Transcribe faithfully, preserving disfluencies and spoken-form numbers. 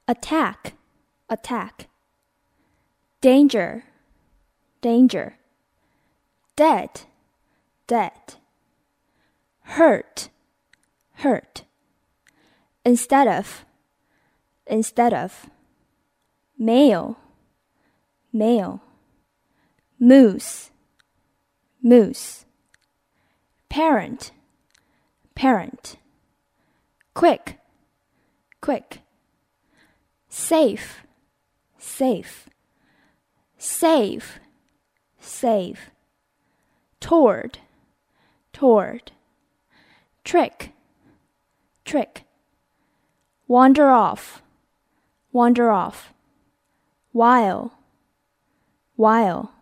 attack, attack. Danger, danger. Dead, dead. Hurt, hurt. Instead of, instead of. Male, male. Moose, moose. Parent, parent. Quick, quick. Safe, safe. Save, save. Toward, toward. Trick, trick. Wander off, wander off. While, while.